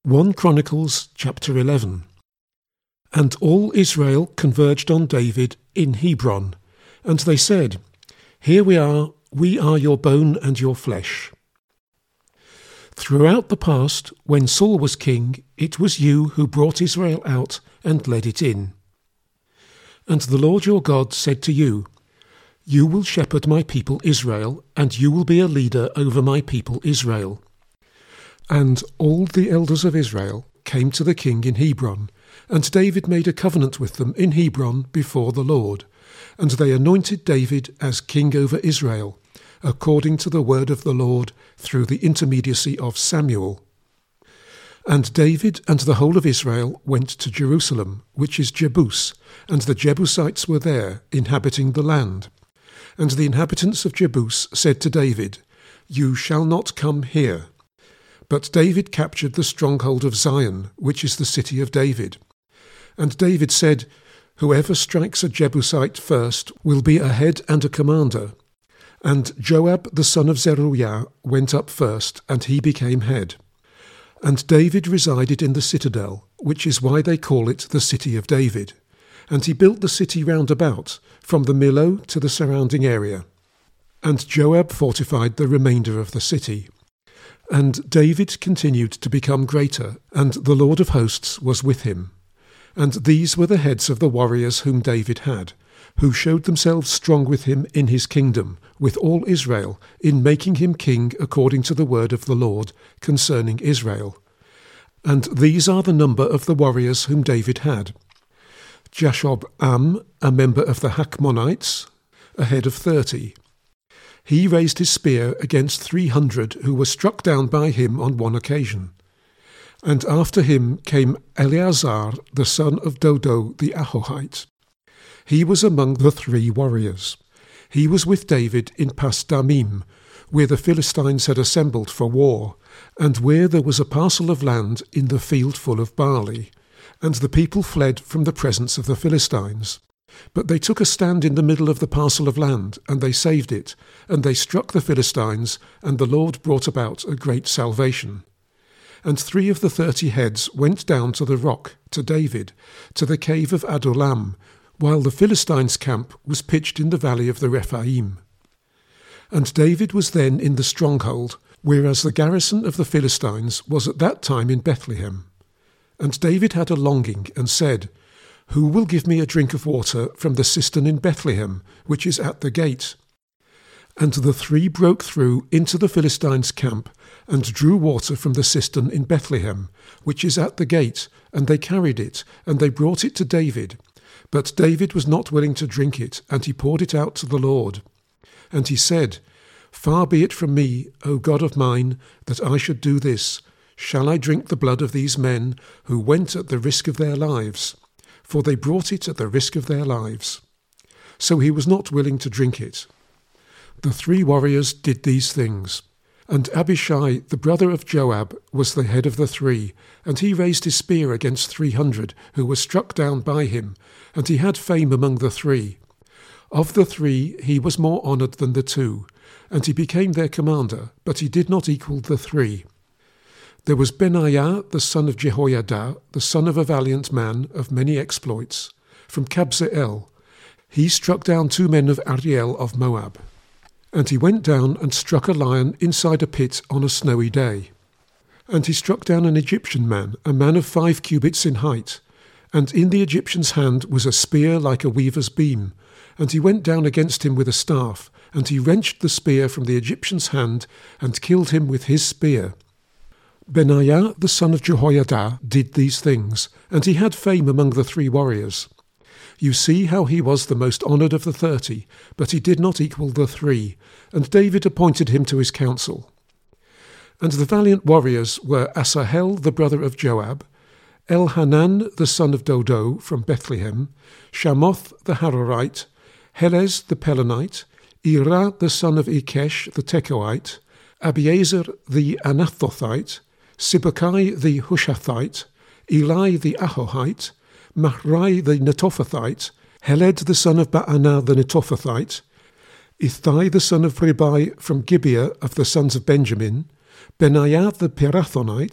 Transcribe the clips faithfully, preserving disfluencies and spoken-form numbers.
First Chronicles chapter eleven. And all Israel converged on David in Hebron, and they said, Here we are, we are your bone and your flesh. Throughout the past, when Saul was king, it was you who brought Israel out and led it in. And the Lord your God said to you, You will shepherd my people Israel, and you will be a leader over my people Israel. And all the elders of Israel came to the king in Hebron, and David made a covenant with them in Hebron before the Lord, and they anointed David as king over Israel, according to the word of the Lord through the intermediacy of Samuel. And David and the whole of Israel went to Jerusalem, which is Jebus, and the Jebusites were there, inhabiting the land. And the inhabitants of Jebus said to David, You shall not come here. But David captured the stronghold of Zion, which is the city of David. And David said, Whoever strikes a Jebusite first will be a head and a commander. And Joab the son of Zeruiah went up first, and he became head. And David resided in the citadel, which is why they call it the city of David. And he built the city round about, from the Millo to the surrounding area. And Joab fortified the remainder of the city. And David continued to become greater, and the Lord of hosts was with him. And these were the heads of the warriors whom David had, who showed themselves strong with him in his kingdom, with all Israel, in making him king according to the word of the Lord concerning Israel. And these are the number of the warriors whom David had. Jashob-am, a member of the Hachmonites, a head of thirty. He raised his spear against three hundred who were struck down by him on one occasion. And after him came Eleazar, the son of Dodo the Ahohite. He was among the three warriors. He was with David in Pas-Damim, where the Philistines had assembled for war, and where there was a parcel of land in the field full of barley. And the people fled from the presence of the Philistines. But they took a stand in the middle of the parcel of land, and they saved it, and they struck the Philistines, and the Lord brought about a great salvation. And three of the thirty heads went down to the rock, to David, to the cave of Adullam, while the Philistines' camp was pitched in the valley of the Rephaim. And David was then in the stronghold, whereas the garrison of the Philistines was at that time in Bethlehem. And David had a longing, and said, Who will give me a drink of water from the cistern in Bethlehem, which is at the gate? And the three broke through into the Philistines' camp, and drew water from the cistern in Bethlehem, which is at the gate, and they carried it, and they brought it to David. But David was not willing to drink it, and he poured it out to the Lord. And he said, Far be it from me, O God of mine, that I should do this. Shall I drink the blood of these men, who went at the risk of their lives? For they brought it at the risk of their lives. So he was not willing to drink it. The three warriors did these things. And Abishai, the brother of Joab, was the head of the three, and he raised his spear against three hundred, who were struck down by him, and he had fame among the three. Of the three he was more honoured than the two, and he became their commander, but he did not equal the three. There was Benaiah, the son of Jehoiada, the son of a valiant man of many exploits, from Kabzeel. He struck down two men of Ariel of Moab. And he went down and struck a lion inside a pit on a snowy day. And he struck down an Egyptian man, a man of five cubits in height. And in the Egyptian's hand was a spear like a weaver's beam. And he went down against him with a staff, and he wrenched the spear from the Egyptian's hand, and killed him with his spear. Benaiah, the son of Jehoiada, did these things, and he had fame among the three warriors. You see how he was the most honoured of the thirty, but he did not equal the three, and David appointed him to his council. And the valiant warriors were Asahel, the brother of Joab, Elhanan, the son of Dodo, from Bethlehem, Shamoth the Hararite, Helez the Pelonite, Ira, the son of Ikesh the Tekoite, Abiezer the Anathothite, Sibbecai the Hushathite, Eli the Ahohite, Mahrai the Netophathite, Heled the son of Baanah the Netophathite, Ithai the son of Ribai from Gibeah of the sons of Benjamin, Benaiah the Pirathonite,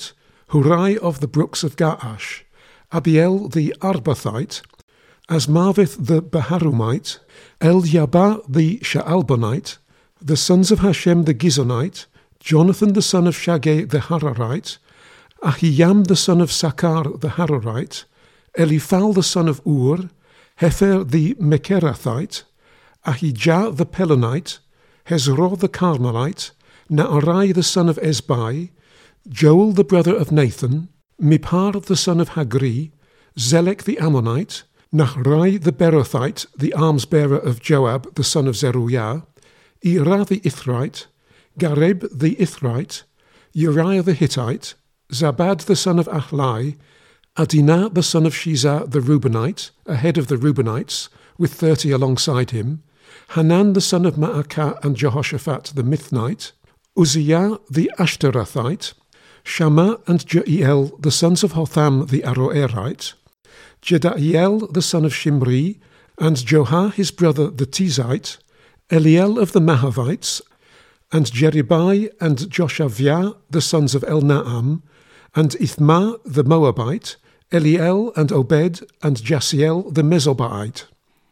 Hurai of the brooks of Gaash, Abiel the Arbathite, Asmaveth the Baharumite, Eliabah the Shaalbonite, the sons of Hashem the Gizonite, Jonathan the son of Shageh the Hararite, Ahiyam the son of Sakar the Hararite, Eliphal the son of Ur, Hefer the Mekerathite, Ahijah the Pelonite, Hezro the Carmelite, Naarai the son of Ezbai, Joel the brother of Nathan, Miphar the son of Hagri, Zelek the Ammonite, Nahrai the Berothite, the arms-bearer of Joab the son of Zeruiah, Ira the Ithrite, Gareb the Ithrite, Uriah the Hittite, Zabad the son of Ahlai, Adinah the son of Shiza the Reubenite, ahead of the Reubenites, with thirty alongside him, Hanan the son of Maacah and Jehoshaphat the Mithnite, Uzziah the Ashterathite, Shammah and Jeiel the sons of Hotham the Aroerite, Jedaiel the son of Shimri, and Johah his brother the Tizite, Eliel of the Mahavites, and Jeribai and Joshaviah the sons of Elnaam, and Ithma the Moabite, Eliel and Obed and Jasiel the Mesobaite.